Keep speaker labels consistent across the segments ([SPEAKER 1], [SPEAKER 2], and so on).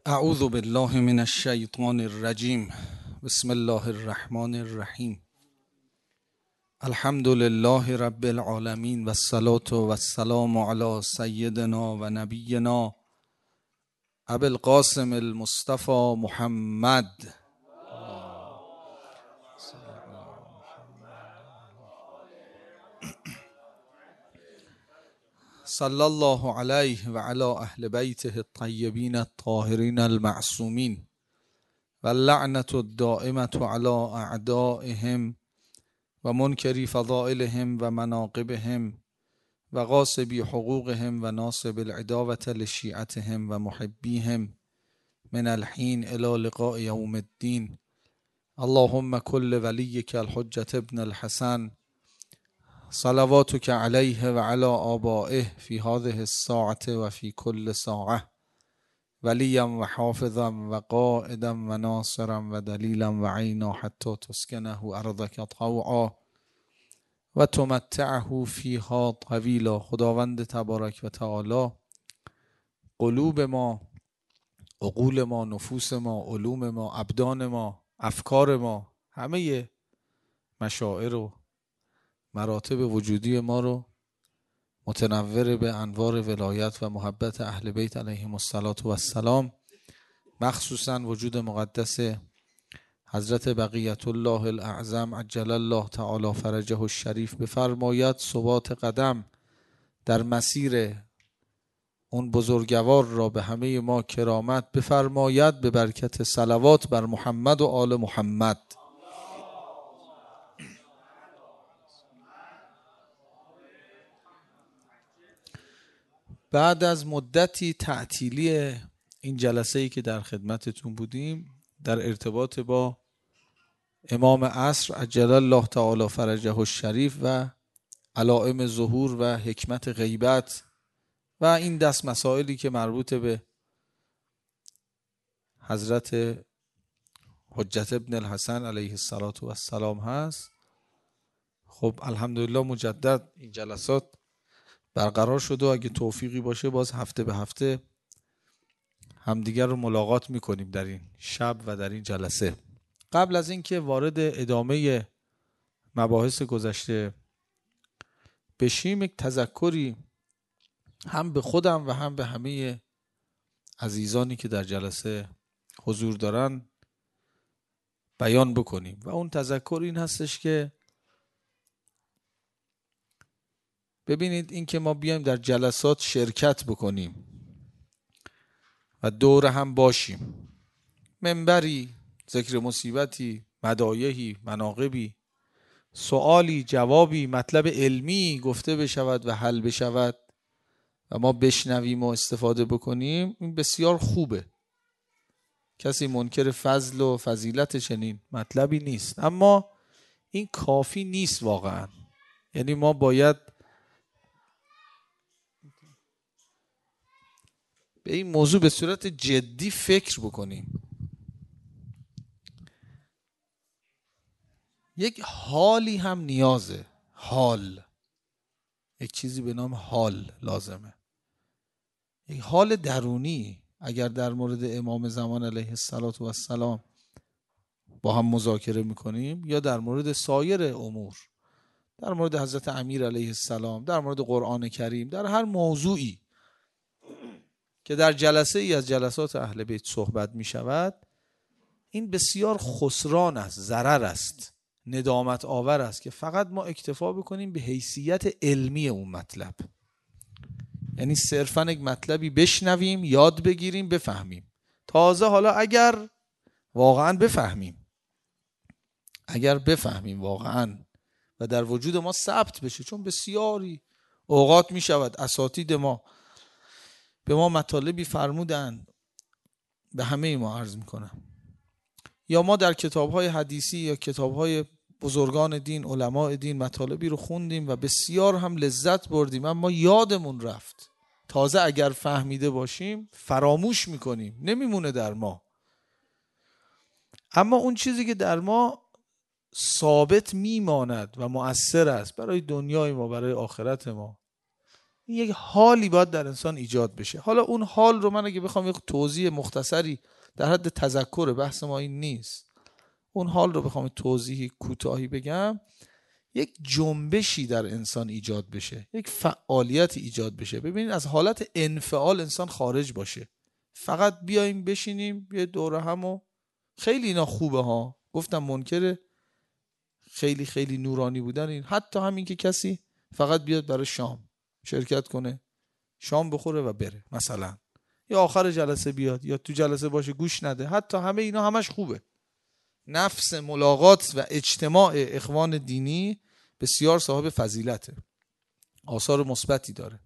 [SPEAKER 1] اعوذ بالله من الشیطان الرجیم. بسم الله الرحمن الرحیم. الحمد لله رب العالمین و الصلاة و السلام علی سیدنا و نبینا ابی القاسم المصطفى محمد صلی الله علیه و علی اهل بیته الطیبین الطاهرین المعصومین و اللعنة الدائمة علی اعدائهم و منکری فضائلهم و مناقبهم و غاصبی حقوقهم و ناصب العداوة لشیعتهم و محبیهم من الحین الی لقاء یوم الدین. اللهم کل ولیک الحجة ابن الحسن صلواتک علیه و علی آبائه فی هذه الساعة و فی کل ساعة ولیا و حافظا و قائدا و ناصرا و دلیلا و عینا حتی تسکنه ارضک طوعا و تمتعه فیها طویلا. خداوند تبارک و تعالی قلوب ما، عقول ما، نفوس ما، علوم ما، ابدان ما، افکار ما، همه مشاعر و مراتب وجودی ما رو متنور به انوار ولایت و محبت اهل بیت علیهم الصلاة و السلام، مخصوصا وجود مقدس حضرت بقیت الله الاعظم عجل الله تعالی فرجه الشریف بفرماید ثبات قدم در مسیر اون بزرگوار را به همه ما کرامت بفرماید به برکت صلوات بر محمد و آل محمد. بعد از مدتی تعطیلی این جلسه ای که در خدمتتون بودیم در ارتباط با امام عصر عجل الله تعالی فرجه الشریف و علائم ظهور و حکمت غیبت و این دست مسائلی که مربوط به حضرت حجت ابن الحسن علیه الصلاة و السلام هست، خب الحمدلله مجدد این جلسات برقرار شده و اگه توفیقی باشه باز هفته به هفته همدیگر رو ملاقات میکنیم در این شب و در این جلسه. قبل از اینکه وارد ادامه مباحث گذشته بشیم، یک تذکری هم به خودم و هم به همه عزیزانی که در جلسه حضور دارن بیان بکنیم و اون تذکر این هستش که ببینید این که ما بیایم در جلسات شرکت بکنیم و دور هم باشیم، منبری، ذکر مصیبتی، مدایحی، مناقبی، سوالی، جوابی، مطلب علمی گفته بشود و حل بشود و ما بشنویم و استفاده بکنیم، این بسیار خوبه. کسی منکر فضل و فضیلت چنین مطلبی نیست، اما این کافی نیست واقعا. یعنی ما باید به این موضوع به صورت جدی فکر بکنیم. یک حالی هم نیازه، حال، یک چیزی به نام حال لازمه، یک حال درونی. اگر در مورد امام زمان علیه الصلاة و السلام با هم مذاکره میکنیم یا در مورد سایر امور، در مورد حضرت امیر علیه السلام، در مورد قرآن کریم، در هر موضوعی که در جلسه ای از جلسات اهل بیت صحبت می شود، این بسیار خسران است، ضرر است، ندامت آور است که فقط ما اکتفا بکنیم به حیثیت علمی اون مطلب. یعنی صرفا یک مطلبی بشنویم، یاد بگیریم، بفهمیم. تازه حالا اگر واقعا بفهمیم واقعا و در وجود ما ثبت بشه، چون بسیاری اوقات می شود اساتید ما به ما مطالبی فرمودن، به همه ما عرض میکنم، یا ما در کتاب‌های حدیثی یا کتاب‌های بزرگان دین، علماء دین مطالبی رو خوندیم و بسیار هم لذت بردیم، اما یادمون رفت. تازه اگر فهمیده باشیم فراموش میکنیم، نمیمونه در ما. اما اون چیزی که در ما ثابت میماند و مؤثر است برای دنیای ما، برای آخرت ما، این یک حالی باید در انسان ایجاد بشه. حالا اون حال رو من اگه بخوام یک توضیح مختصری در حد تذکر، بحث ما این نیست، اون حال رو بخوام توضیحی کوتاهی بگم، یک جنبشی در انسان ایجاد بشه، یک فعالیت ایجاد بشه. ببینید از حالت انفعال انسان خارج باشه، فقط بیایم بشینیم یه دوره هم و خیلی اینا خوبه ها، گفتم منکر خیلی خیلی نورانی بودن این، حتی همین که کسی فقط بیاد برای شام شرکت کنه، شام بخوره و بره مثلا، یا آخر جلسه بیاد یا تو جلسه باشه گوش نده، حتی همه اینا همش خوبه. نفس ملاقات و اجتماع اخوان دینی بسیار صاحب فضیلته، آثار مثبتی داره.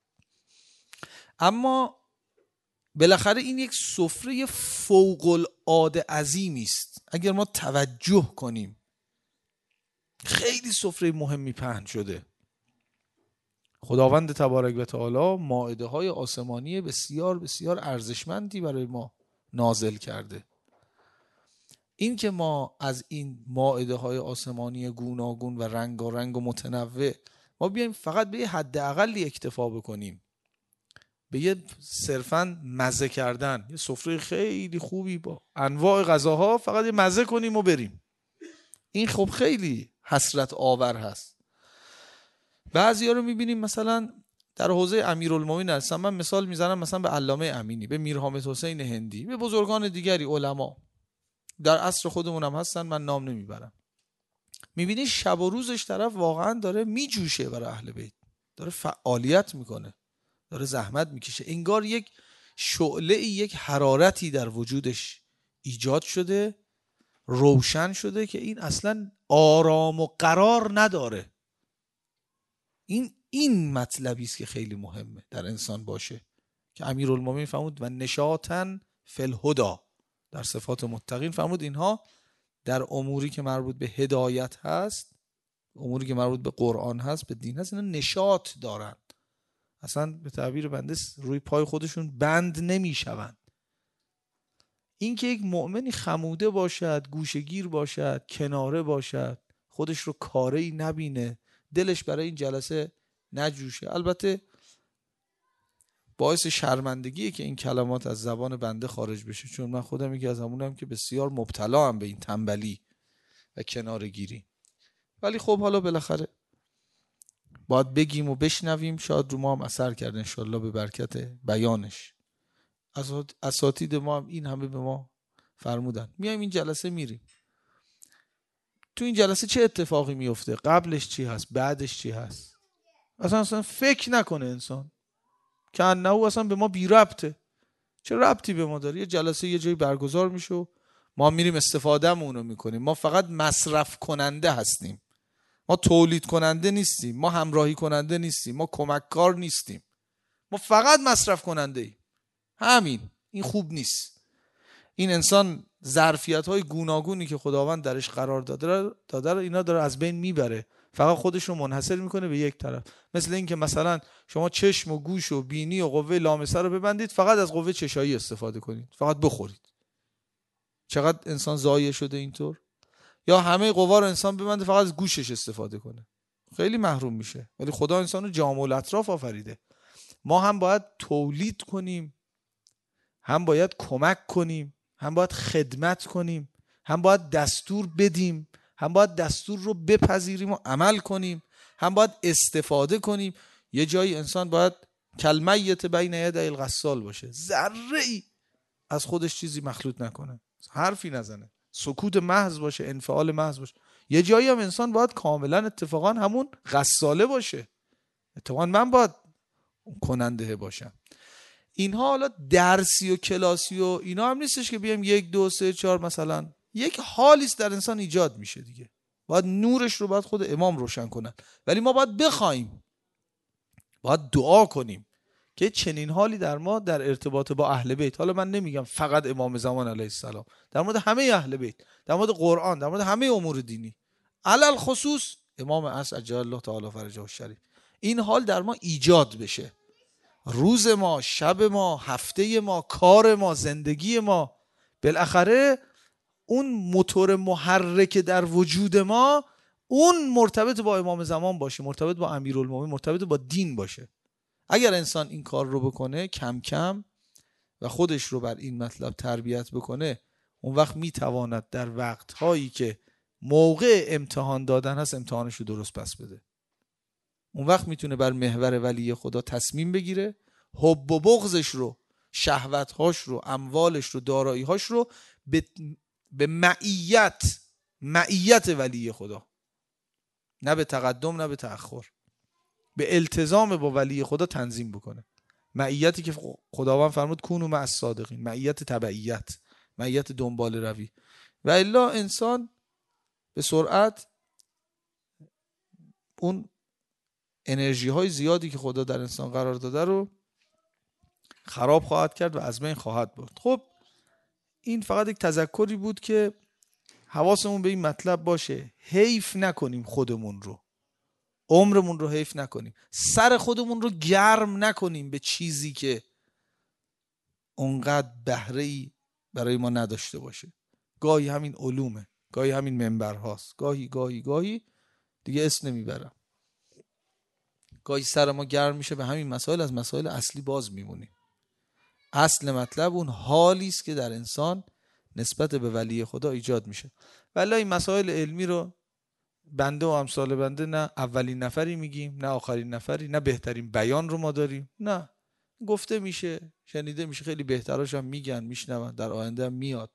[SPEAKER 1] اما بالاخره این یک سفره فوق العاده عظیمی است. اگر ما توجه کنیم خیلی سفره مهمی پهن شده. خداوند تبارک و تعالی مائده های آسمانی بسیار بسیار ارزشمندی برای ما نازل کرده. این که ما از این مائده های آسمانی گوناگون و رنگارنگ و متنوع ما بیایم فقط به یه حد اقلی اکتفا بکنیم، به یه صرفاً مزه کردن، یه سفره خیلی خوبی با انواع غذاها فقط یه مزه کنیم و بریم، این خب خیلی حسرت آور هست. بعضیا رو میبینیم مثلا در حوزه امیرالمومنین هستن، من مثال میزنم مثلا به علامه امینی، به میر حامد حسین هندی، به بزرگان دیگری علما در عصر خودمون هم هستن، من نام نمیبرم. میبینی شب و روزش طرف واقعا داره میجوشه برای اهل بیت، داره فعالیت میکنه، داره زحمت میکشه، انگار یک شعله، یک حرارتی در وجودش ایجاد شده، روشن شده که این اصلا آرام و قرار نداره. این مطلبی است که خیلی مهمه در انسان باشه، که امیرالمومنین فرمود و نشاطن فی الهدی، در صفات متقین فرمود اینها در اموری که مربوط به هدایت هست، اموری که مربوط به قرآن هست، به دین هست، اینا نشاط دارن، اصلا به تعبیر بنده روی پای خودشون بند نمیشوند. این که یک مؤمنی خموده باشد، گوشگیر باشد، کناره باشد، خودش رو کاری نبینه، دلش برای این جلسه نجوشه. البته باعث شرمندگیه که این کلمات از زبان بنده خارج بشه، چون من خودم یکی از همونم که بسیار مبتلا هم به این تنبلی و کنارگیری. ولی خب حالا بالاخره باید بگیم و بشنویم، شاید رو ما هم اثر کرده انشالله به برکت بیانش. اساتید ما هم این همه به ما فرمودن. میایم این جلسه میریم، تو این جلسه چه اتفاقی میفته، قبلش چی هست، بعدش چی هست، اصلا فکر نکنه انسان که انه اصلا به ما بی ربطه. چه ربطی به ما داره؟ یه جلسه یه جایی برگزار میشه و ما میریم استفادهمون رو میکنیم. ما فقط مصرف کننده هستیم، ما تولید کننده نیستیم، ما همراهی کننده نیستیم، ما کمک کار نیستیم، ما فقط مصرف کننده ایم. همین. این خوب نیست. این انسان ظرفیت های گوناگونی که خداوند درش قرار داده اینا داره از بین میبره، فقط خودش رو منحصر میکنه به یک طرف. مثل این که مثلا شما چشم و گوش و بینی و قوه لامسه رو ببندید، فقط از قوه چشایی استفاده کنید، فقط بخورید. چقدر انسان ضایع شده اینطور. یا همه قوا رو انسان ببنده فقط از گوشش استفاده کنه، خیلی محروم میشه. ولی خدا انسان رو جامع الاطراف آفریده. ما هم باید تولید کنیم، هم باید کمک کنیم، هم باید خدمت کنیم، هم باید دستور بدیم، هم باید دستور رو بپذیریم و عمل کنیم، هم باید استفاده کنیم. یه جایی انسان باید کلمیت بین یدی الغسال باشه، ذره‌ای از خودش چیزی مخلوط نکنه، حرفی نزنه، سکوت محض باشه، انفعال محض باشه. یه جایی هم انسان باید کاملا اتفاقا همون غساله باشه، اتفاقا من باید کننده باشم. اینها حالا درسی و کلاسی و اینا هم نیستش که بیایم 1 2 3 4 مثلا، یک حالیست در انسان ایجاد میشه دیگه، باید نورش رو باید خود امام روشن کنن. ولی ما باید بخوایم، باید دعا کنیم که چنین حالی در ما در ارتباط با اهل بیت، حالا من نمیگم فقط امام زمان علیه السلام، در مورد همه اهل بیت، در مورد قرآن، در مورد همه امور دینی، علل خصوص امام عصر عجل الله تعالی فرجه الشریف، این حال در ما ایجاد بشه. روز ما، شب ما، هفته ما، کار ما، زندگی ما، بالاخره اون موتور محرک در وجود ما اون مرتبط با امام زمان باشه، مرتبط با امیرالمومنین، مرتبط با دین باشه. اگر انسان این کار رو بکنه کم کم و خودش رو بر این مطلب تربیت بکنه، اون وقت میتواند در وقتهایی که موقع امتحان دادن هست امتحانش رو درست پس بده. اون وقت میتونه بر محور ولی خدا تصمیم بگیره، حب و بغضش رو، شهوتهاش رو، اموالش رو، داراییهاش رو به معیت ولی خدا، نه به تقدم نه به تأخر، به التزام با ولی خدا تنظیم بکنه. معیتی که خداوند فرمود کونوا مع الصادقین، معیت تبعیت، معیت دنبال روی. و الا انسان به سرعت اون انرژی های زیادی که خدا در انسان قرار داده رو خراب خواهد کرد و از بین خواهد برد. خب این فقط یک تذکری بود که حواسمون به این مطلب باشه، حیف نکنیم خودمون رو، عمرمون رو حیف نکنیم، سر خودمون رو گرم نکنیم به چیزی که اونقدر بهره‌ای برای ما نداشته باشه. گاهی همین علومه، گاهی همین منبرهاست، گاهی دیگه اسم نمیبرم، گاهی سر ما گرم میشه به همین مسائل، از مسائل اصلی باز میمونیم. اصل مطلب اون حالی است که در انسان نسبت به ولی خدا ایجاد میشه. ولی این مسائل علمی رو بنده و امثال بنده نه اولین نفری میگیم، نه آخرین نفری، نه بهترین بیان رو ما داریم، نه، گفته میشه، شنیده میشه، خیلی بهتراش هم میگن، میشنون، در آینده هم میاد.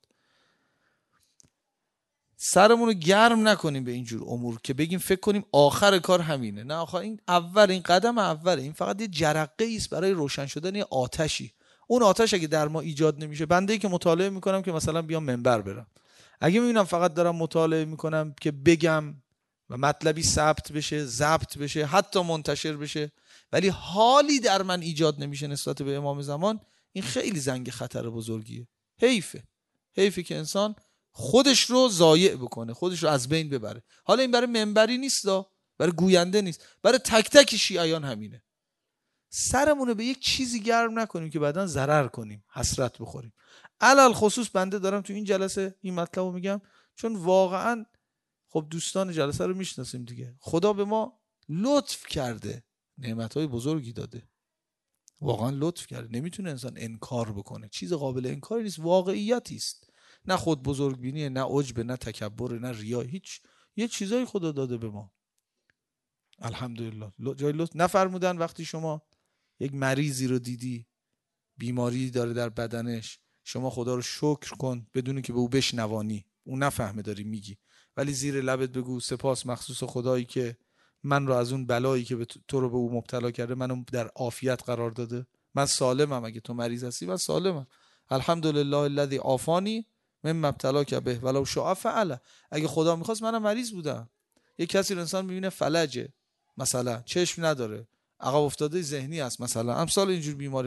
[SPEAKER 1] سرمون رو گرم نکنیم به اینجور امور که بگیم فکر کنیم آخر کار همینه. نه، آخر این اول، این قدم اوله، این فقط یه جرقه ایست برای روشن شدن یه آتشی. اون آتش اگه در ما ایجاد نمیشه، بنده ای که مطالعه میکنم که مثلا بیام منبر برم، اگه میبینم فقط دارم مطالعه میکنم که بگم و مطلبی ثبت بشه، ضبط بشه، حتی منتشر بشه، ولی حالی در من ایجاد نمیشه نسبت به امام زمان، این خیلی زنگ خطر بزرگیه. حیفه که انسان خودش رو ضایع بکنه، خودش رو از بین ببره. حالا این برای منبری نیست، برای گوینده نیست، برای تک تک شیعیان همینه. سرمون رو به یک چیزی گرم نکنیم که بعداً ضرر کنیم، حسرت بخوریم. علل خصوص بنده دارم تو این جلسه این مطلب رو میگم چون واقعاً خب دوستان جلسه رو میشناسیم دیگه، خدا به ما لطف کرده، نعمتهای بزرگی داده، واقعا لطف کرده، نمیتونه انسان انکار بکنه، چیز قابل انکاری نیست، واقعیتی است. نه خود بزرگبینیه، نه عجب، نه تکبر، نه ریا، هیچ. یه چیزایی خدا داده به ما، الحمدلله. جای لطف نفرمودن وقتی شما یک مریضی رو دیدی بیماری داره در بدنش، شما خدا رو شکر کن بدون که به او بشنوانی، اون نفهمه داری میگی، ولی زیر لبت بگو سپاس مخصوص خدایی که من رو از اون بلایی که تو رو به او مبتلا کرده منو در عافیت قرار داده، من سالمم، اگه تو مریض هستی من سالمم، الحمدلله الذی عافانی مما ابتلاک به ولو شاء فعل. اگه خدا میخواست منم مریض بودم. یک کسی رو انسان میبینه فلجه، مثلا چشم نداره، عقب افتاده ذهنی است، مثلا امثال اینجور بیماری،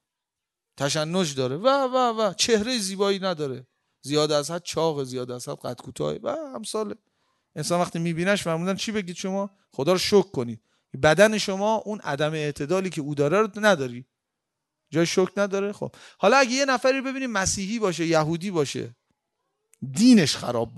[SPEAKER 1] تشنج داره و چهره زیبایی نداره، زیاد از حد چاقه، زیاد از حد قد کوتاه و امثال. انسان وقتی میبینش فرمودن چی بگید شما؟ خدا رو شکر کنید. بدن شما اون عدم اعتدالی که او داره رو نداری، جای شکر نداره. خب حالا اگه یه نفری ببینیم مسیحی باشه، یهودی باشه، دینش خراب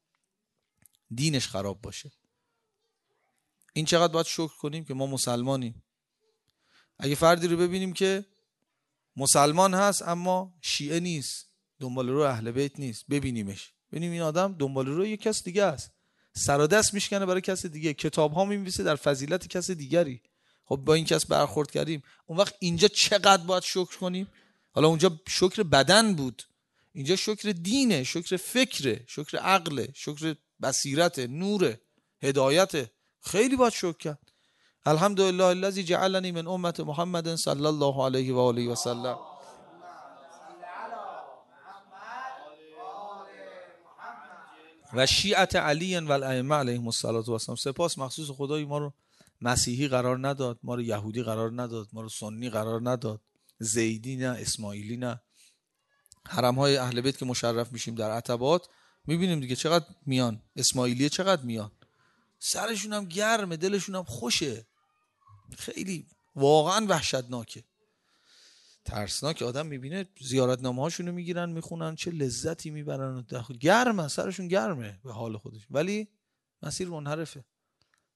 [SPEAKER 1] باشه، این چقدر باید شکر کنیم که ما مسلمانیم. اگه فردی رو ببینیم که مسلمان هست اما شیعه نیست، دنبال رو اهل بیت نیست، ببینیم این آدم دنبال رو یک کس دیگه است، سر و دست میشکنه برای کس دیگه، کتاب ها می‌نویسه در فضیلت کس دیگری. خب با این کس برخورد کردیم، اون وقت اینجا چقدر باید شکر کنیم؟ حالا اونجا شکر بدن بود، اینجا شکر دینه، شکر فکره، شکر عقله، شکر بصیرت، نور، هدایت. خیلی باید شکر کرد. الحمدلله الذی جعلنی من امت محمد صلی الله علیه و آله و سلم. و شیعت علی و الائمه علیهم السلام. سپاس مخصوص خدای ما رو مسیحی قرار نداد، ما رو یهودی قرار نداد، ما رو سنی قرار نداد، زیدی نه، اسماعیلی نه. حرم های اهل بیت که مشرف میشیم در عتبات میبینیم دیگه چقدر میان، اسماعیلیه چقدر میان، سرشون هم گرمه، دلشون هم خوشه، خیلی واقعا وحشتناکه، ترسناک. آدم میبینه زیارتنامه هاشونو میگیرن میخونن، چه لذتی میبرن، گرمه، سرشون گرمه به حال خودش، ولی مسیر منحرفه.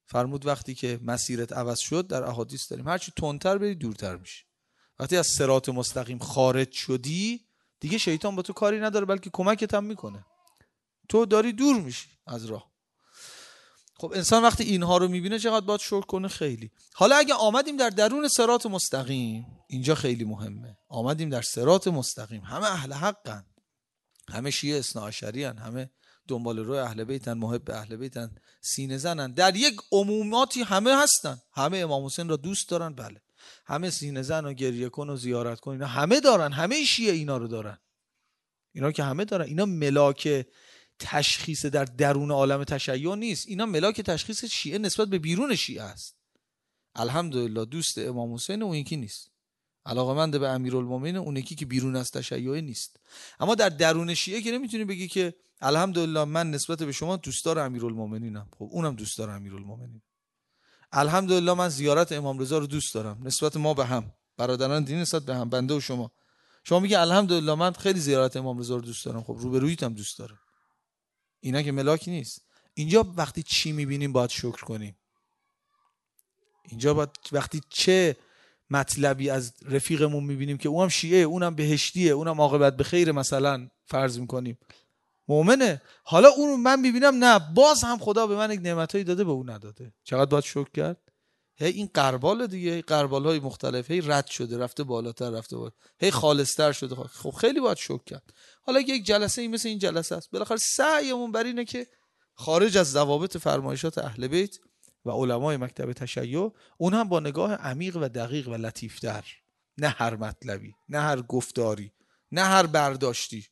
[SPEAKER 1] فرمود وقتی که مسیرت عوض شد، در احادیث داریم هرچی تندتر بری دورتر میشی. وقتی از صراط مستقیم خارج شدی دیگه شیطان با تو کاری نداره، بلکه کمکت هم میکنه، تو داری دور میشی از راه. خب انسان وقتی اینها رو میبینه چقدر باید شکر کنه. خیلی. حالا اگه آمدیم در درون صراط مستقیم، اینجا خیلی مهمه، آمدیم در صراط مستقیم، همه اهل حقن، همه شیعه اثناعشری هن، همه دنبال روی اهل بیتن، محب اهل بیتن، سینه زنن، در یک عموماتی همه هستن، همه امام حسین را دوست دارن، بله، همه سینه زن و گریه کن و زیارت کن، اینا همه دارن، همه شیعه اینا رو دارن، اینا که همه دارن. اینا ملاک تشخیص در درون عالم تشیع نیست، اینا ملاک تشخیص شیعه نسبت به بیرون شیعه است. الحمدلله دوست امام حسین اون یکی نیست، علاقمند به امیرالمومنین اون یکی که بیرون از تشیع نیست. اما در درون شیعه که نمیتونی بگی که الحمدلله من نسبت به شما دوستدار امیرالمومنینم، خب اونم دوستدار امیرالمومنین. الحمدلله من زیارت امام رضا رو دوست دارم، نسبت ما به هم، برادران دین نسبت به هم، بنده و شما میگی الحمدلله من خیلی زیارت امام رضا رو دوست دارم، خب روبرویت هم دوست دارم. اینا که ملاک نیست. اینجا وقتی چی میبینیم باید شکر کنیم. اینجا باید وقتی چه مطلبی از رفیقمون میبینیم که اونم شیعه، اونم بهشتیه، اونم عاقبت به خیر، مثلا فرض میکنیم مؤمنه، حالا اون من میبینم نه، باز هم خدا به من یک نعمتایی داده به اون نداده، چقدر باید شکر کرد. هی این قربال دیگه، قربال‌های مختلف، هی رد شده، رفته بالاتر، رفته بالاتر، هی خالص‌تر شده، خب خیلی باید شکر کرد. حالا یک جلسه این مثل این جلسه است، بالاخره سعیمون بر اینه که خارج از ضوابط فرمایشات اهل بیت و علمای مکتب تشیع، اون هم با نگاه عمیق و دقیق و لطیف‌تر، نه هر مطلبی، نه هر گفتاری، نه هر برداشتی،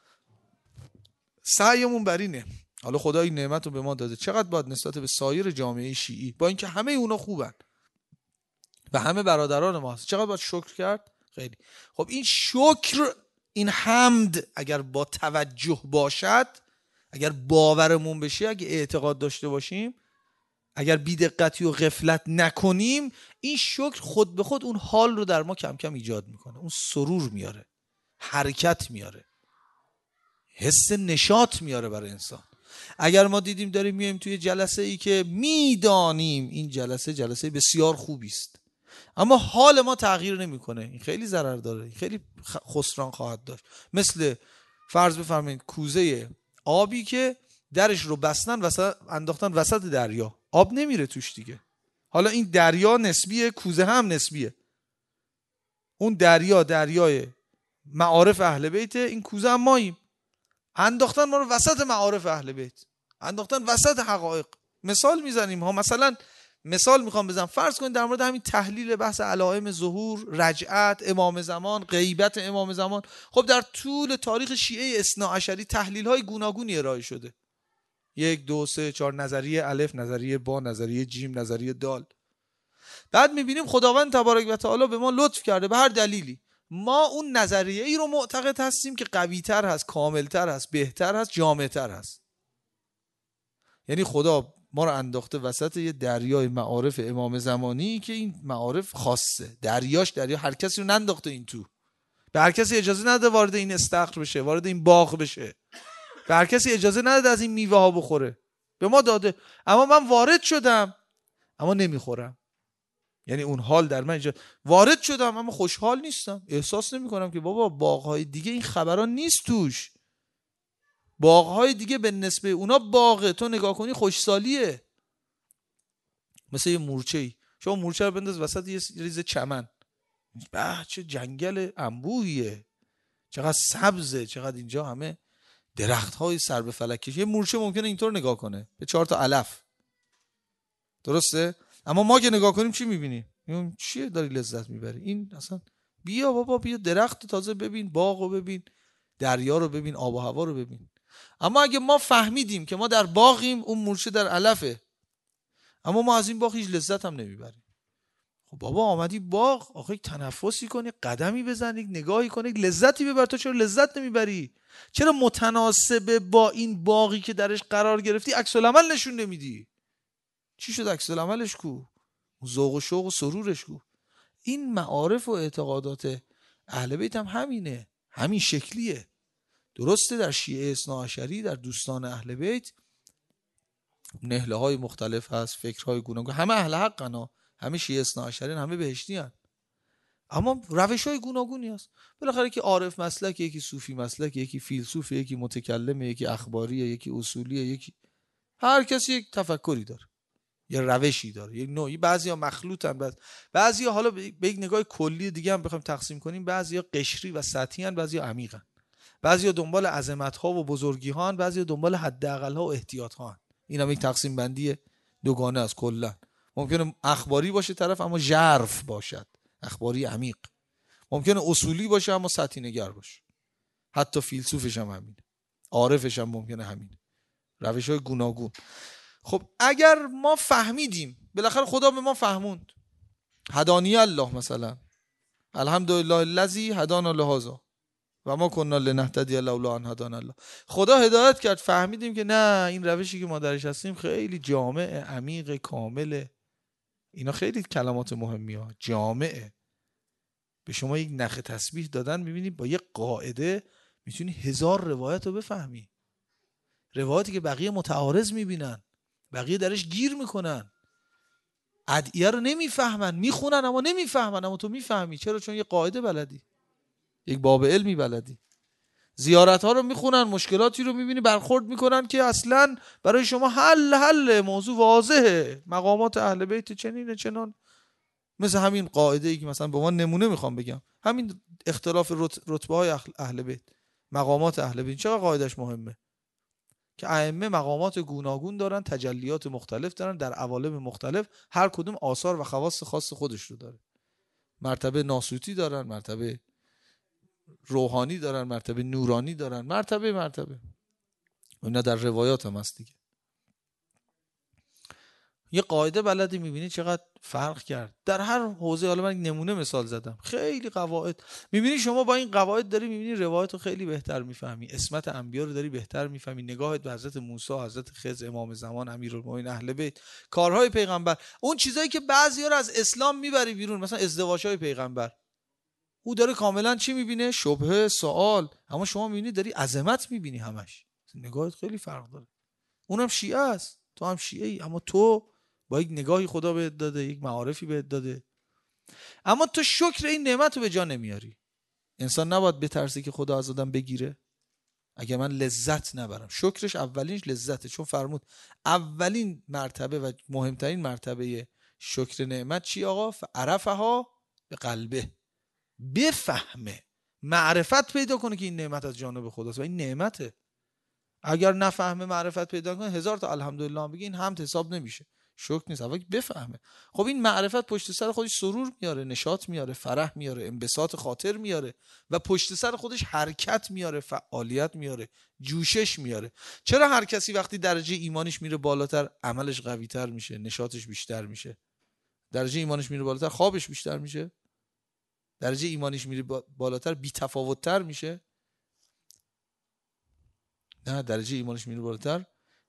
[SPEAKER 1] سعیمون بر اینه. حالا خدا این نعمت رو به ما داده، چقدر باید نسبت به سایر جامعه شیعی، با اینکه همه اونا خوبن و همه برادران ما هست، چقدر باید شکر کرد. خیلی. خب این شکر، این حمد اگر با توجه باشد، اگر باورمون بشه، اگر اعتقاد داشته باشیم، اگر بی‌دقتی و غفلت نکنیم، این شکر خود به خود اون حال رو در ما کم کم ایجاد میکنه، اون سرور میاره، حرکت میاره، حس نشاط میاره برای انسان. اگر ما دیدیم داریم میایم توی جلسه ای که میدانیم این جلسه بسیار خوبی است، اما حال ما تغییر نمیکنه، این خیلی ضرر داره، این خیلی خسران خواهد داشت. مثل فرض بفرمایید کوزه آبی که درش رو بستن انداختن وسط دریا، آب نمیره توش دیگه. حالا این دریا نسبیه، کوزه هم نسبیه. اون دریا دریای معارف اهل بیت، این کوزه هم ماییم. انداختن ما رو وسط معارف اهل بیت، انداختن وسط حقایق. مثال میزنیم ها، مثلا مثال میخوام بزنم، فرض کنید در مورد همین تحلیل بحث علائم ظهور، رجعت امام زمان، غیبت امام زمان، خب در طول تاریخ شیعه اثناعشری تحلیل های گوناگونی ارائه شده، 1 2 3 4 نظریه الف، نظریه با، نظریه جیم، نظریه دال. بعد میبینیم خداوند تبارک و تعالی به ما لطف کرده، به هر دلیلی ما اون نظریه ای رو معتقد هستیم که قوی تر هست، کامل تر هست، بهتر هست، جامع تر هست. یعنی خدا ما رو انداخته وسط یه دریای معارف امام زمانی که این معارف خاصه، دریاش دریا، هر کسی رو ننداخته این تو، به هر کسی اجازه نده وارد این استخر بشه، وارد این باغ بشه، به هر کسی اجازه نده از این میوه ها بخوره، به ما داده. اما من وارد شدم اما نمیخورم، یعنی اون حال در من اینجا وارد شدم اما خوشحال نیستم، احساس نمی کنم که بابا باغ‌های دیگه این خبران نیست توش، باغ‌های دیگه به نسبه اونا باغه، تو نگاه کنی خوشسالیه، مثل یه مورچه‌ای، شما مورچه رو بنداز وسط یه ریز چمن، چه جنگل انبوهیه، چقدر سبزه، چقدر اینجا همه درخت‌های سر به فلک. یه مورچه ممکنه اینطور نگاه کنه به 4 تا علف، درسته؟ اما ما که نگاه کنیم چی می‌بینیم؟ میگیم چیه داری لذت می‌بری؟ این اصلا بیا بابا، بیا درخت تازه ببین، باغو ببین، دریا رو ببین، آب و هوا رو ببین. اما اگه ما فهمیدیم که ما در باغیم، اون مورچه در علفه، اما ما از این باغ هیچ لذت هم نمیبریم، خب بابا آمدی باغ، آخه تنفسی کنی، قدمی بزنی، نگاهی کنی، لذتی ببر، تو چرا لذت نمیبری؟ چرا متناسب با این باغی که درش قرار گرفتی عکس العمل نشون نمیدی؟ چی شد عکس العملش کو؟ ذوق و شوق و سرورش کو؟ این معارف و اعتقادات اهل بیت هم همینه، همین شکلیه. درسته در شیعه اثناعشری، در دوستان اهل بیت نهله های مختلف هست، فکرهای گوناگون، همه اهل حقن، همه شیعه اثناعشریان، همه بهشتی هست، اما روش های گوناگونی هست. بالاخره یکی عارف مسلک، یکی صوفی مسلک، یکی فیلسوف، یکی متکلمه، یکی اخباریه، یکی اصولیه، یکی هر کسی یک تفکری داره، یه روشی داره، یک نوعی. بعضیا مخلوطن، بعضیا حالا به یک نگاه کلی دیگه هم بخوایم تقسیم کنیم، بعضیا قشری و سطحی ان، بعضیا عمیقن، بعضیا دنبال عظمت ها و بزرگی ها ان، بعضیا دنبال حداقل ها و احتیاط ها ان. این هم یک تقسیم بندی دوگانه است. کلا ممکنه اخباری باشه طرف اما ژرف باشد، اخباری عمیق. ممکنه اصولی باشه اما سطحی نگر باشه. حتی فیلسوفش هم همینه، عارفش هم ممکنه همینه. روش‌های گوناگون. خب اگر ما فهمیدیم، بالاخره خدا به ما فهموند، هدانی الله مثلا، الحمدلله الذی هدانا لهذا و ما کنا لنهتدی لولا ان هدانا الله. خدا هدایت کرد، فهمیدیم که نه، این روشی که ما درش هستیم خیلی جامع، عمیق، کامله. اینا خیلی کلمات مهمی ها. جامعه. به شما یک نخ تسبیح دادن، میبینید با یک قاعده میتونی 1000 روایت رو بفهمی، روایتی که بقیه متعارض میبینن، بقیه درش گیر میکنن، ادعیه رو نمیفهمن، میخونن اما نمیفهمن، اما تو میفهمی. چرا؟ چون یه قاعده بلدی، یک باب علمی بلدی. زیارت ها رو میخونن، مشکلاتی رو میبینی برخورد میکنن که اصلا برای شما حل موضوع واضحه. مقامات اهل بیت چنینه چنان. مثل همین قاعده ای که مثلا به عنوان نمونه میخوام بگم، همین اختلاف رتبه های اهل بیت، مقامات اهل بیت، چقدر قاعدش مهمه که ائمه مقامات گوناگون دارن، تجلیات مختلف دارن در عوالم مختلف، هر کدوم آثار و خواص خاص خودش رو داره. مرتبه ناسوتی دارن، مرتبه روحانی دارن، مرتبه نورانی دارن، مرتبه اینا در روایات هم هست دیگه. یه قاعده بلدی، میبینی چقدر فرق کرد در هر حوزه. حالا من نمونه مثال زدم، خیلی قواعد میبینی شما با این قواعد داری میبینی روایت رو خیلی بهتر میفهمی، اسمت انبیا رو داری بهتر میفهمی، نگاهت به حضرت موسی، حضرت خضر، امام زمان، امیرالمومنین، اهل بیت، کارهای پیغمبر، اون چیزایی که بعضیا رو از اسلام میبری بیرون، مثلا ازدواجهای پیغمبر، او داره کاملا چی میبینه؟ شبهه، سوال. اما شما میبینی داری عظمت میبینی، همش نگاهت خیلی فرق داره. اونم شیعه است، تو هم شیعه ای، اما تو با یک نگاهی خدا بهت داده، یک معارفی بهت داده، اما تو شکر این نعمت رو به جا نمیاری. انسان نباید بترسه که خدا از آدم بگیره. اگه من لذت نبرم، شکرش اولینش لذته، چون فرمود اولین مرتبه و مهمترین مرتبه شکر نعمت چی آقا؟ فعرفها به قلبه، بفهمه، معرفت پیدا کنه که این نعمت از جانب خداست و این نعمته. اگر نفهمه، معرفت پیدا کنه، 1000 تا الحمدلله بگه، این حمد حساب نمیشه، شکر نیست. اول بفهمه. خب این معرفت پشت سر خودش سرور میاره، نشاط میاره، فرح میاره، انبساط خاطر میاره و پشت سر خودش حرکت میاره، فعالیت میاره، جوشش میاره. چرا هر کسی وقتی درجه ایمانش میره بالاتر، عملش قوی‌تر میشه، نشاطش بیشتر میشه؟ درجه ایمانش میره بالاتر، خوابش بیشتر میشه. درجه ایمانش میره بالاتر، بی‌تفاوت‌تر میشه. نه، درجه ایمانش میره بالاتر،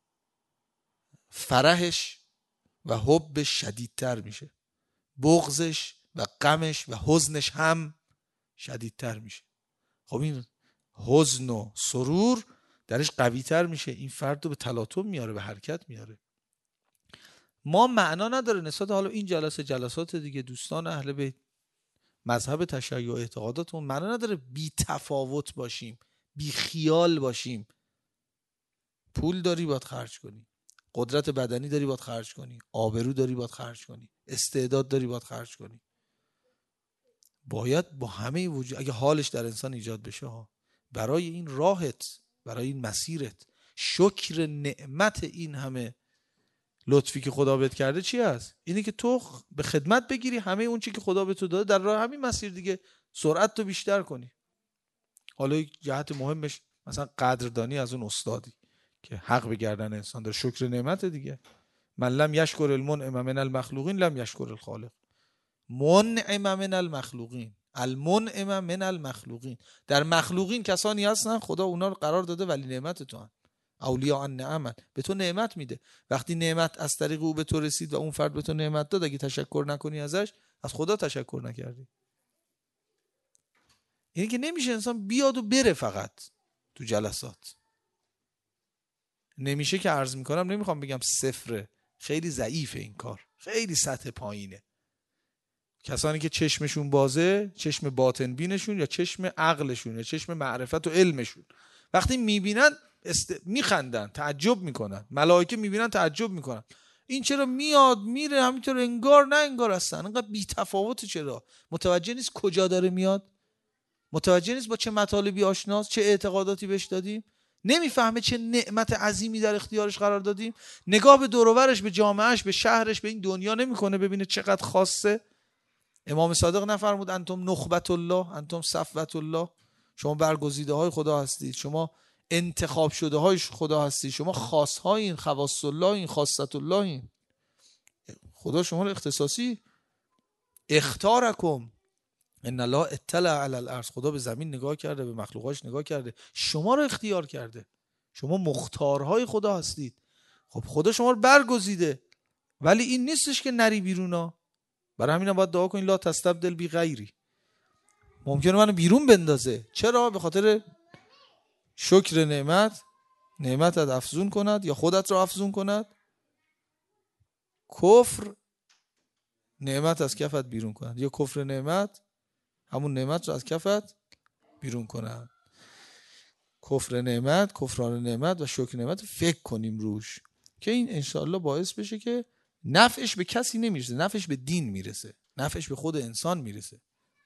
[SPEAKER 1] فرحش و حبش شدیدتر میشه، بغضش و غمش و حزنش هم شدیدتر میشه. خب این حزن و سرور درش قوی‌تر میشه، این فرد رو به تلاطم میاره، به حرکت میاره. ما معنا نداره نسبت حالا این جلسات دیگه، دوستان اهل بیت، مذهب تشیع و اعتقاداتمون، معنا نداره بی تفاوت باشیم، بی خیال باشیم. پول داری باید خرج کنی، قدرت بدنی داری باید خرج کنی، آبرو داری باید خرج کنی، استعداد داری باید خرج کنی. باید با همه وجود، اگه حالش در انسان ایجاد بشه ها، برای این راهت، برای این مسیرت، شکر نعمت این همه لطفی که خدا بهت کرده چی هست؟ اینه که تو به خدمت بگیری همه اون چی که خدا به تو داده، در راه همین مسیر دیگه سرعت تو بیشتر کنی. حالا یک جهت مهمش مثلا قدردانی از اون استادی که حق به گردن انسان داره، شکر نعمت دیگه. من لم یشکر المنعم من المخلوقین لم یشکر الخالق. منعم من المخلوقین، المنعم من المخلوقین، در مخلوقین کسانی هستن خدا اونا رو قرار داده ولی نعمت تو هن، اولیاء النعم، به تو نعمت میده. وقتی نعمت از طریق او به تو رسید و اون فرد به تو نعمت داد، اگه تشکر نکنی ازش، از خدا تشکر نکردی. یعنی که نمیشه انسان بیاد و بره فقط تو جلسات. نمیشه که عرض میکنم، نمیخوام بگم صفره، خیلی ضعیفه این کار، خیلی سطح پایینه. کسانی که چشمشون بازه، چشم باطن بینشون یا چشم عقلشون یا چشم معرفت و علمشون، وقتی میبینن میخندن، تعجب میکنن. ملائکه میبینن تعجب میکنن، این چرا میاد میره همینطور انگار نه انگار هستن، انقدر بی‌تفاوت، چرا متوجه نیست کجا داره میاد، متوجه نیست با چه مطالبی آشناست، چه اعتقاداتی بهش دادیم، نمیفهمه چه نعمت عظیمی در اختیارش قرار دادیم. نگاه به دور و برش، به جامعهش، به شهرش، به این دنیا نمیکنه ببینه چقدر خاصه. امام صادق نفرمود انتم نخبت الله، انتم صفوت الله، شما برگزیده های خدا هستید، شما انتخاب شده های خدا هستید، شما خاص هایین، خواص الله این، خاصت الله این. خدا شما رو اختصاصی اختارکم، ان الله اطلع علی الارض، خدا به زمین نگاه کرده، به مخلوقاش نگاه کرده، شما رو اختیار کرده، شما مختارهای خدا هستید. خب خدا شما رو برگزیده، ولی این نیستش که نری بیرونا. برای همین باید دعا کنید لا تستبدل بی غیری، ممکنه منو بیرون بندازه. چرا؟ به خاطر شکر نعمتت افزون کند یا خودت رو افزون کند، کفر نعمت از کفت بیرون کند یا کفر نعمت همون نعمت رو از کفت بیرون کند. کفر نعمت، کفران نعمت و شکر نعمت فکر کنیم روش که این انشاءالله باعث بشه که نفعش به کسی نمیرسه، نفعش به دین میرسه، نفعش به خود انسان میرسه.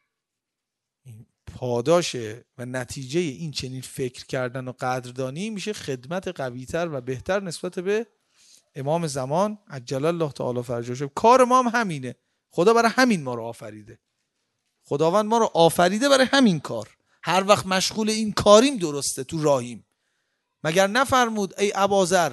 [SPEAKER 1] پاداش و نتیجه این چنین فکر کردن و قدردانی میشه خدمت قویتر و بهتر نسبت به امام زمان عجل الله تعالی فرجه. کار ما هم همینه، خدا برای همین ما رو آفریده، خداوند ما رو آفریده برای همین کار. هر وقت مشغول این کاریم درسته، تو راهیم. مگر نفرمود ای اباذر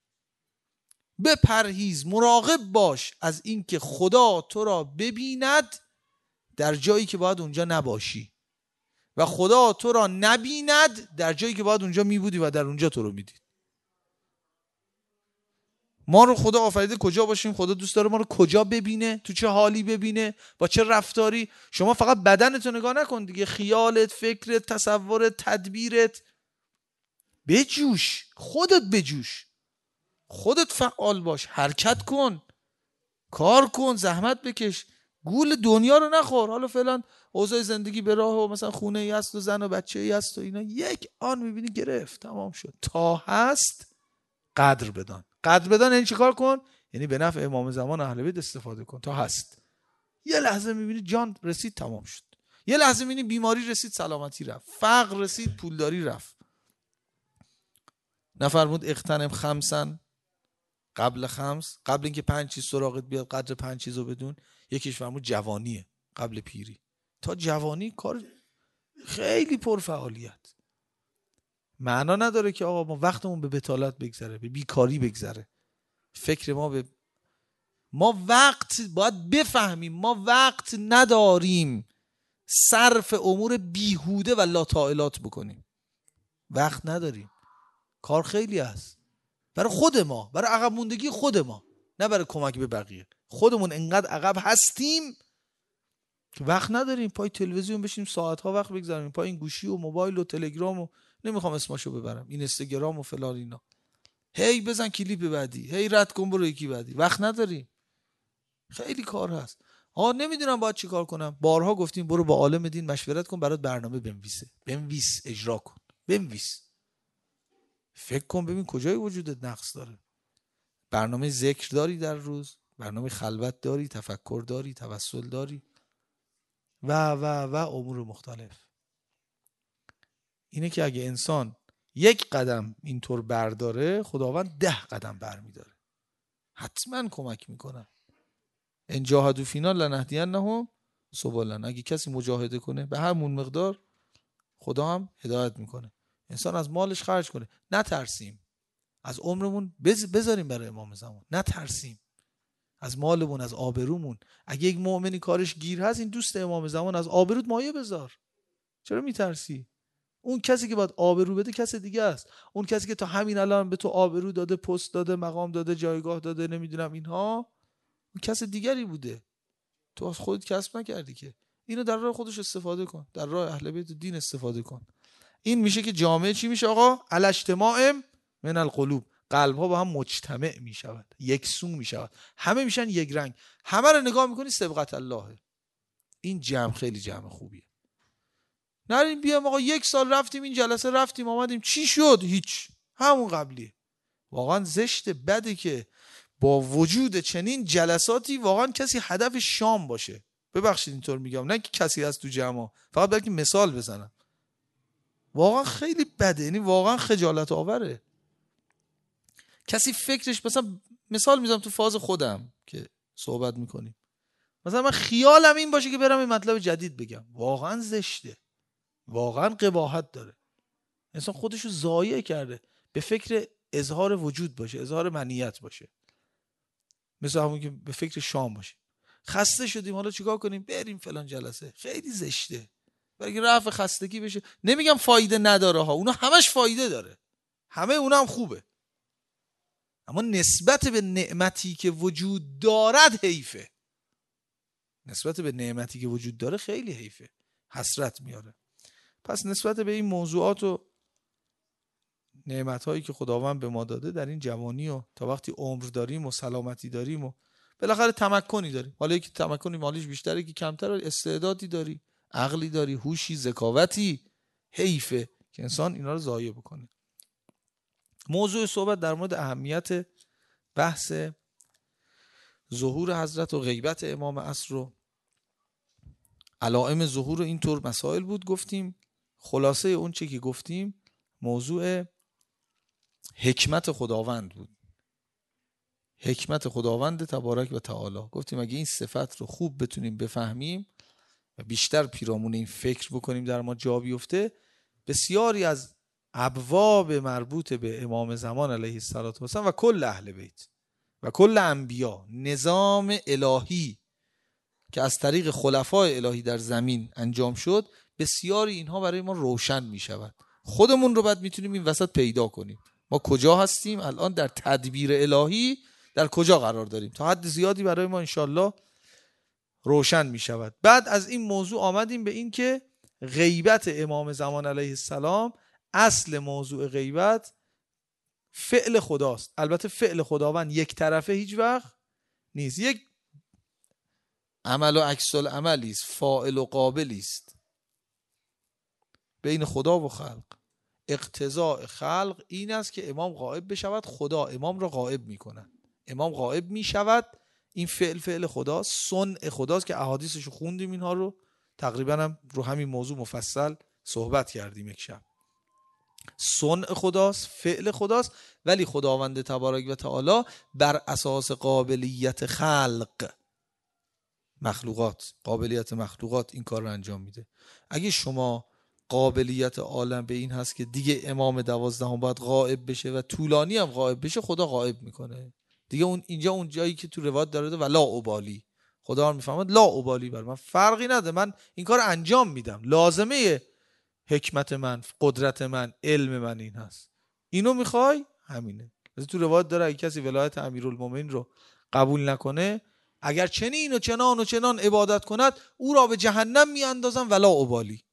[SPEAKER 1] بپرهیز، مراقب باش از این که خدا تو را ببیند در جایی که باید اونجا نباشی و خدا تو را نبیند در جایی که باید اونجا میبودی و در اونجا تو رو میدید. ما رو خدا آفریده کجا باشیم؟ خدا دوست داره ما رو کجا ببینه، تو چه حالی ببینه، با چه رفتاری. شما فقط بدنتو نگاه نکن دیگه، خیالت، فکرت، تصورت، تدبیرت، بجوش، خودت بجوش، خودت فعال باش، حرکت کن، کار کن، زحمت بکش، گول دنیا رو نخور. حالا فعلا اوضاع زندگی به راه و مثلا خونه ای هست و زن و بچه ای هست و اینا، یک آن میبینی گرفت، تمام شد. تا هست قدر بدان. قدر بدان یعنی چیکار کن؟ یعنی به نفع امام زمان اهل بیت استفاده کن. تا هست یه لحظه میبینی جان رسید، تمام شد. یه لحظه میبینی بیماری رسید، سلامتی رفت، فقر رسید، پولداری رفت. نفرمود اغتنم خمسن قبل خمس، قبل اینکه 5 چیز سراغت بیاد قدر 5 چیزو بدون. یکیش فرمود جوانیه قبل پیری. تا جوانی کار خیلی پرفعالیت. معنا نداره که آقا ما وقتمون به بطالت بگذره، به بیکاری بگذره، فکر ما وقت باید بفهمیم ما وقت نداریم صرف امور بیهوده و لاطائلات بکنیم. وقت نداریم، کار خیلی هست برای خود ما، برای عقب موندگی خود ما، نه برای کمک به بقیه. خودمون انقدر عقب هستیم که وقت نداریم پای تلویزیون بشیم ساعتها وقت بگذاریم، پای این گوشی و موبایل و تلگرام و نمیخوام اسمشو ببرم، این اینستاگرام و فلان اینا، هی بزن کلیپ بعدی، هی رد کن برو یکی بعدی. وقت نداریم، خیلی کار هست. نمیدونم باید چی کار کنم. بارها گفتیم برو با عالم دین مشورت کن، برات برنامه بنویس، اجرا کن، بنویس، فکر کن ببین کجای وجودت نقص داره. برنامه ذکر داری در روز، برنامه خلوت داری، تفکر داری، توسل داری و امور مختلف. اینه که اگه انسان 1 قدم اینطور برداره، خداوند 10 قدم برمیداره، حتما کمک میکنه. ان جاهدوا فینا لنهدینهم سبلنا. اگه کسی مجاهده کنه به همون مقدار، خدا هم هدایت میکنه. انسان از مالش خرج کنه، نترسیم. از عمرمون بذاریم برای امام زمان، نترسیم. از مالمون، از آبرومون. اگه یک مؤمنی کارش گیر هست، این دوست امام زمان، از آبروت مایه بذار. چرا میترسی؟ اون کسی که باید آبرو بده کس دیگه است. اون کسی که تا همین الان به تو آبرو داده، پست داده، مقام داده، جایگاه داده، نمیدونم اینها، اون کس دیگری بوده، تو از خودت کسب نکردی که. اینو در راه خودش استفاده کن، در راه اهل بیت دین استفاده کن. این میشه که جامعه چی میشه آقا؟ الاجتماع من القلوب. قلب ها با هم مجتمع می شود، یکسو می شود، همه میشن یک رنگ، همه رو نگاه میکنی سبقت الله. این جمع خیلی جمع خوبیه. نریم بیام آقا 1 سال رفتیم این جلسه، رفتیم آمدیم چی شد؟ هیچ، همون قبلیه. واقعا زشته، بده که با وجود چنین جلساتی واقعا کسی هدف شام باشه. ببخشید اینطور میگم، نه که کسی از تو جمع، فقط بلکه مثال بزنم. واقعا خیلی بده، یعنی واقعا خجالت آوره کسی فکرش، مثلا مثال میزنم تو فاز خودم که صحبت میکنیم، مثلا من خیالم این باشه که برم این مطلب جدید بگم. واقعا زشته، واقعا قباحت داره. انسان خودشو ضایع کرده، به فکر اظهار وجود باشه، اظهار منیت باشه، مثل همون که به فکر شام باشه. خسته شدیم حالا چیکار کنیم؟ بریم فلان جلسه. خیلی زشته، برای رفع خستگی بشه. نمیگم فایده نداره ها، اونا همش فایده داره، همه اونا هم خوبه، اما نسبت به نعمتی که وجود دارد حیفه. نسبت به نعمتی که وجود داره خیلی حیفه، حسرت میاره. پس نسبت به این موضوعات و نعمت‌هایی که خداوند به ما داده در این جوانی و تا وقتی عمر داریم و سلامتی داریم و بالاخره تمکنی داریم، حالا یکی تمکنی مالیش بیشتره که کمتر، استعدادی داری، عقلی داری، هوشی، ذکاوتی، حیفه که انسان اینا رو ضایع بکنه. موضوع صحبت در مورد اهمیت بحث ظهور حضرت و غیبت امام عصر و علائم ظهور و اینطور مسائل بود. گفتیم خلاصه اون چه که گفتیم موضوع حکمت خداوند بود، حکمت خداوند تبارک و تعالی. گفتیم اگه این صفت رو خوب بتونیم بفهمیم و بیشتر پیرامون این فکر بکنیم در ما جا بیفته، بسیاری از ابواب مربوط به امام زمان علیه السلام و کل اهل بیت و کل انبیا، نظام الهی که از طریق خلفای الهی در زمین انجام شد، بسیاری اینها برای ما روشن می شود. خودمون رو بعد میتونیم این وسط پیدا کنیم، ما کجا هستیم الان در تدبیر الهی، در کجا قرار داریم، تا حد زیادی برای ما انشالله روشن می شود. بعد از این موضوع آمدیم به این که غیبت امام زمان علیه السلام، اصل موضوع غیبت فعل خداست. البته فعل خداوند یک طرفه هیچ وقت نیست، یک عمل و عکس العملی است، فاعل و قابلی است بین خدا و خلق. اقتضاء خلق این است که امام غائب بشود، خدا امام را غائب می کند، امام غائب می شود. این فعل خداست، صنع خداست که احادیثش رو خوندیم، اینها رو تقریبا هم رو همین موضوع مفصل صحبت کردیم یک شب. صنع خداست، فعل خداست، ولی خداوند تبارک و تعالی بر اساس قابلیت خلق، مخلوقات، قابلیت مخلوقات این کار رو انجام میده. اگه شما قابلیت عالم به این هست که دیگه امام 12 باید غائب بشه و طولانی هم غائب بشه، خدا غائب میکنه دیگه. اون جایی که تو روایت داره و لا ابالی، خدا هم میفهمد لا ابالی، بر من فرقی نداره، من این کار انجام میدم، لازمه حکمت من، قدرت من، علم من این هست، اینو میخوای همینه. تو روایت داره اگه کسی ولایت امیرالمومنین رو قبول نکنه، اگر چنین و چنان و چنان عبادت کند، او را به جهنم میاندازم ولا ابالی.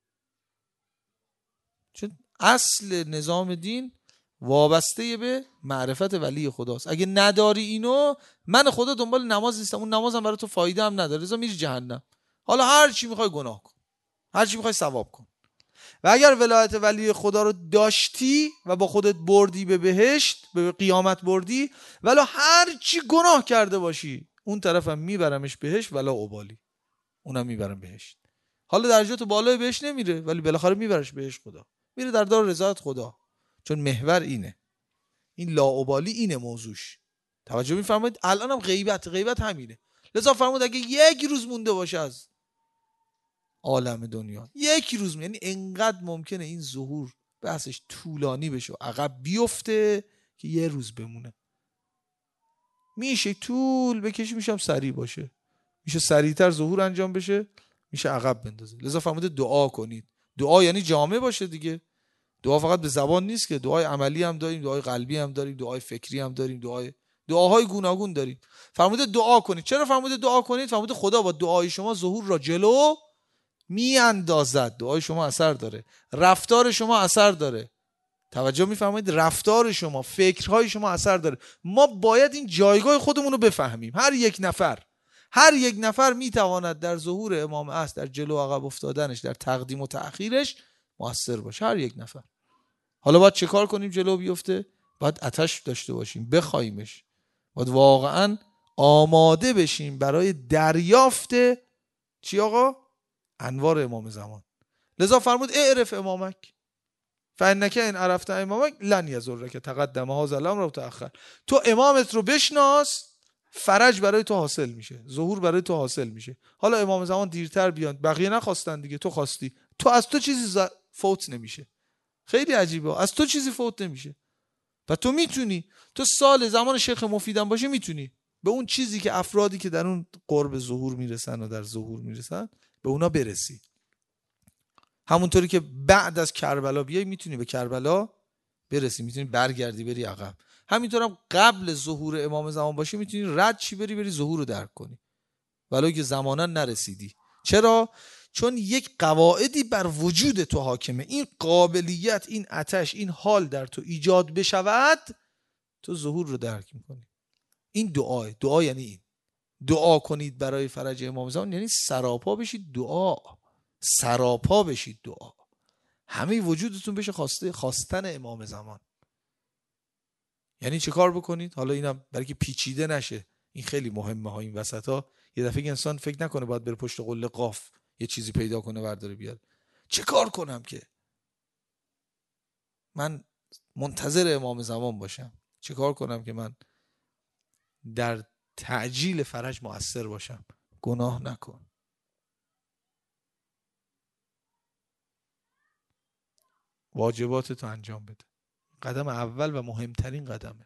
[SPEAKER 1] چون اصل نظام دین وابسته به معرفت ولی خداست. اگه نداری اینو، من خدا دنبال نماز نیستم، اون نمازم برای تو فایده هم نداره، رضا میری جهنم. حالا هر چی میخوای گناه کن، هر چی میخوای ثواب کن. و اگر ولایت ولی خدا رو داشتی و با خودت بردی به بهشت، به قیامت بردی، ولی هر چی گناه کرده باشی، اون طرفم میبرمش بهشت ولا ابالی، اونم میبرم بهشت. حالا درجات بالای بهشت نمیره، ولی بالاخره میبرش بهشت، خدا میره در دار رضایت خدا. چون محور اینه، این لاابالی اینه موضوعش. توجه میفرمایید؟ الانم غیبت همینه. لذا فرمود اگه یک روز مونده باشه از عالم دنیا، یک روز، یعنی انقدر ممکنه این ظهور بحثش طولانی بشه و عقب بیفته که یه روز بمونه. میشه طول بکشه، میشم سریع باشه، میشه سریعتر ظهور انجام بشه، میشه عقب بندازه. لذا فرموده دعا کنید. دعا یعنی جامع باشه دیگه. دعا فقط به زبان نیست که، دعای عملی هم داریم، دعای قلبی هم داریم، دعای فکری هم داریم، دعاهای گوناگون داریم. فرموده دعا کنید. چرا فرموده دعا کنید؟ فرموده خدا با دعای شما ظهور را جلو می اندازد. دعای شما اثر داره، رفتار شما اثر داره، توجه میفرمایید؟ رفتار شما، فکرهای شما اثر داره. ما باید این جایگاه خودمون رو بفهمیم. هر یک نفر میتواند در ظهور امام عصر، در جلو عقب افتادنش، در تقدیم و تأخیرش مؤثر باشه. هر یک نفر. حالا باید چه کار کنیم جلو بیفته؟ باید آتش داشته باشیم، بخوایمش. باید واقعا آماده بشیم برای دریافت چی آقا؟ انوار امام زمان. لذا فرمود اعرف امامک فانک ان عرفت امامک لن یضرک تقدم هذا الامر و تأخر. تو امامت رو بشناس، فرج برای تو حاصل میشه، ظهور برای تو حاصل میشه. حالا امام زمان دیرتر بیان، بقیه نخواستن دیگه، تو خواستی، تو از تو چیزی فوت نمیشه. خیلی عجیبه، از تو چیزی فوت نمیشه و تو میتونی، تو سال زمان شیخ مفیدم باشه، میتونی به اون چیزی که افرادی که در اون قرب ظهور میرسن و در ظهور میرسن به اونا برسی. همونطوری که بعد از کربلا بیای میتونی به کربلا برسی، میتونی برگردی بری عقب. همینطورم قبل ظهور امام زمان باشی میتونی رد چی بری ظهور رو درک کنی ولو که زمانا نرسیدی. چرا؟ چون یک قواعدی بر وجود تو حاکمه. این قابلیت، این آتش، این حال در تو ایجاد بشود، تو ظهور رو درک میکنی. این دعا یعنی این. دعا کنید برای فرج امام زمان یعنی سراپا بشید دعا، سراپا بشید دعا، همه وجودتون بشه خواستن امام زمان. یعنی چه کار بکنید؟ حالا اینم برای که پیچیده نشه، این خیلی مهمه ها این وسط ها. یه دفعه انسان فکر نکنه باید بره پشت قله قاف یه چیزی پیدا کنه برداره بیاد. چه کار کنم که من منتظر امام زمان باشم؟ چه کار کنم که من در تعجیل فرج مؤثر باشم؟ گناه نکن. واجباتتو انجام بده. قدم اول و مهمترین قدمه.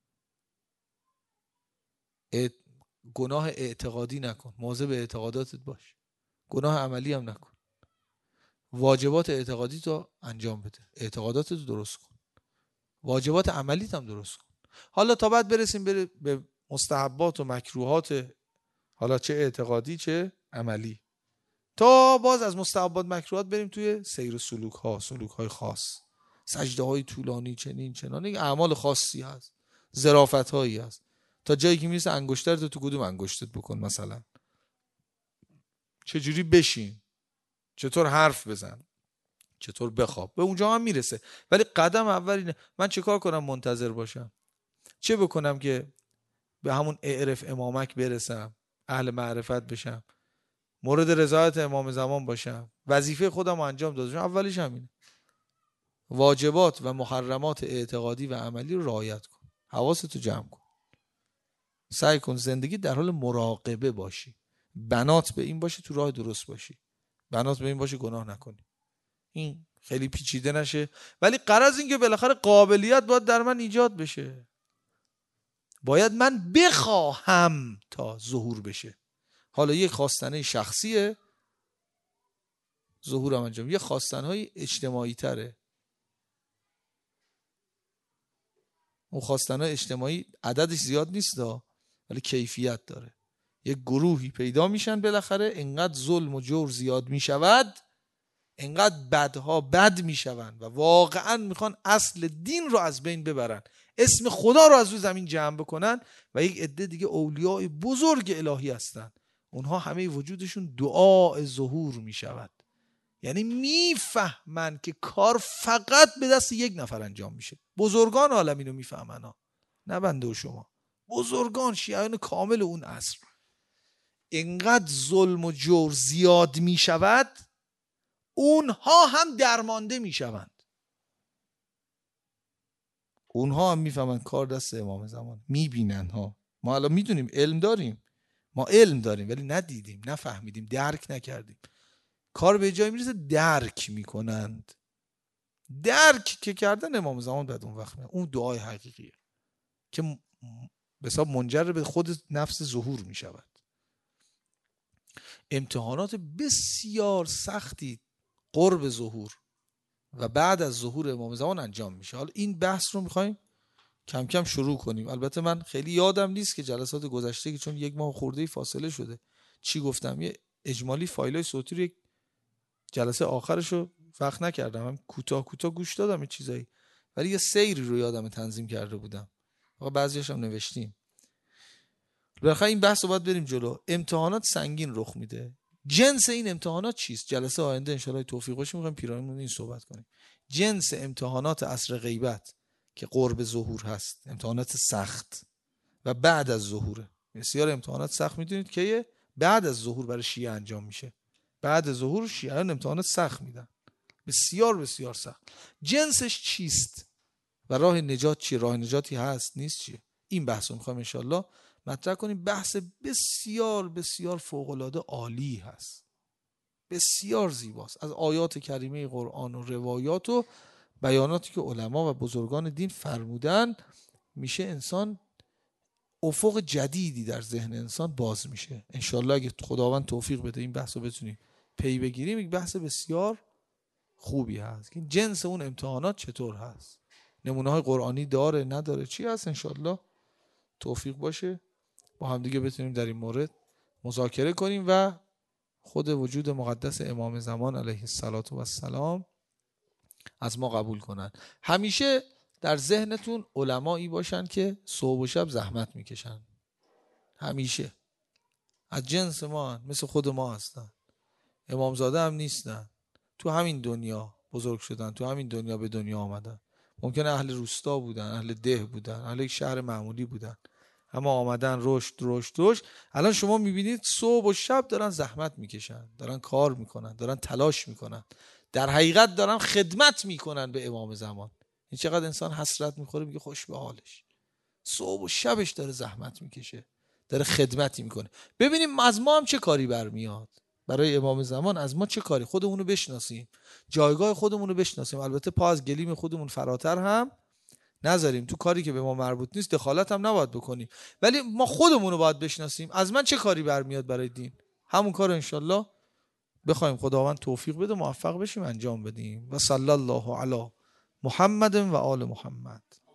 [SPEAKER 1] گناه اعتقادی نکن، مواظب اعتقاداتت باش. گناه عملی هم نکن. واجبات اعتقادی تو انجام بده، اعتقاداتت رو درست کن، واجبات عملیت هم درست کن. حالا تا بعد برسیم به مستحبات و مکروهات، حالا چه اعتقادی چه عملی. تا باز از مستحبات مکروهات بریم توی سیر سلوک های خاص، سجده های طولانی، چنین چنان، این اعمال خاصی هست، ظرافت هایی هست. تا جایی که میرسه انگشترت تو کدوم انگشتت بکن، مثلا چجوری بشین، چطور حرف بزن، چطور بخواب، به اونجا هم میرسه. ولی قدم اول اینه من چه کار کنم منتظر باشم، چه بکنم که به همون اعرف امامک برسم، اهل معرفت بشم، مورد رضایت امام زمان باشم، وظیفه خودم رو انجام داده باشم. اولیش همینه. واجبات و محرمات اعتقادی و عملی رو رعایت کن، حواستو جمع کن، سعی کن زندگی در حال مراقبه باشی، بنات به این باشه تو راه درست باشی، بنات به این باشه گناه نکنی. این خیلی پیچیده نشه، ولی غرض این که بالاخره قابلیت باید در من ایجاد بشه، باید من بخواهم تا ظهور بشه. حالا یک خواستنه شخصیه ظهورم انجام، یک خواستنهای اجتماعی تره. اون خواستنهای اجتماعی عددش زیاد نیست ولی کیفیت داره. یک گروهی پیدا میشن بالاخره، انقدر ظلم و جور زیاد میشود، انقدر بدها بد میشون و واقعا میخوان اصل دین رو از بین ببرن، اسم خدا رو از روی زمین جمع بکنن و یک عده دیگه اولیاء بزرگ الهی هستن، اونها همه وجودشون دعا ظهور میشود. یعنی میفهمن که کار فقط به دست یک نفر انجام میشه. بزرگان عالم اینو میفهمن ها، نه بنده و شما. بزرگان شیعیان کامل اون عصر، انقدر ظلم و جور زیاد میشود اونها هم درمانده میشوند، اونها هم میفهمن کار دست امام زمان، میبینن ها. ما الان میدونیم، علم داریم، ما علم داریم ولی ندیدیم، نفهمیدیم، درک نکردیم. کار به جای میرسه درک میکنند. درک که کردن امام زمان بعد اون وقت اون دعای حقیقیه که به حساب منجر به خود نفس ظهور میشود. امتحانات بسیار سختی قرب ظهور و بعد از ظهور امام زمان انجام میشه. حالا این بحث رو میخوایم کم کم شروع کنیم. البته من خیلی یادم نیست که جلسات گذشته که چون 1 ماه خورده فاصله شده چی گفتم، یه اجمالی فایلای صوتی رو یک جلسه آخرش رو وقت نکردم، هم کوتاه گوش دادم یه چیزایی، ولی یه سیری رو یادم تنظیم کرده بودم، بعضی‌هاش هم نوشتیم. بالاخره این بحث رو باید بریم جلو. امتحانات سنگین رخ میده. جنس این امتحانات چیست؟ جلسه آینده انشالله توفیق باشه میخوایم پیرامون این صحبت کنیم. جنس امتحانات عصر غیبت که قرب ظهور هست، امتحانات سخت، و بعد از ظهوره. بسیار امتحانات سخت میدونید که بعد از ظهور برای شیعه انجام میشه. بعد از ظهور شیعیان امتحانات سخت میدن، بسیار بسیار سخت. جنسش چیست و راه نجات چیه؟ راه نجاتی هست نیست چیه؟ این بحث رو میخوایم انشالله مطرح کنیم. بحث بسیار بسیار فوق‌العاده عالی هست، بسیار زیباست. از آیات کریمه قرآن و روایات و بیاناتی که علما و بزرگان دین فرمودن میشه انسان افق جدیدی در ذهن انسان باز میشه. انشالله اگه خداوند توفیق بده این بحث رو بتونیم پی بگیریم، یک بحث بسیار خوبی هست که جنس اون امتحانات چطور هست، نمونه های قرآنی داره نداره، چی هست. انشالله توفیق باشه با هم دیگه بتونیم در این مورد مذاکره کنیم و خود وجود مقدس امام زمان علیه السلام از ما قبول کنن. همیشه در ذهنتون علمایی باشن که صبح و شب زحمت میکشن، همیشه از جنس ما، مثل خود ما هستن، امامزاده هم نیستن، تو همین دنیا بزرگ شدن، تو همین دنیا به دنیا آمدن. ممکنه اهل روستا بودن، اهل ده بودن، اهل شهر معمولی بودن، اما آمدن رشد. الان شما میبینید صبح و شب دارن زحمت میکشن، دارن کار میکنن، دارن تلاش میکنن، در حقیقت دارن خدمت میکنن به امام زمان. این چقدر انسان حسرت میخوره، میگه خوش به حالش، صبح و شبش داره زحمت میکشه، داره خدمتی میکنه. ببینیم از ما هم چه کاری برمیاد برای امام زمان، از ما چه کاری. خودمونو بشناسیم، جایگاه خودمونو بشناسیم، البته پا از گلیم خودمون فراتر هم نذاریم، تو کاری که به ما مربوط نیست دخالت هم نباید بکنیم، ولی ما خودمون رو باید بشناسیم. از من چه کاری برمیاد برای دین، همون کار انشالله بخوایم خداوند توفیق بده موفق بشیم انجام بدیم. و صلی الله علی محمد و آل محمد.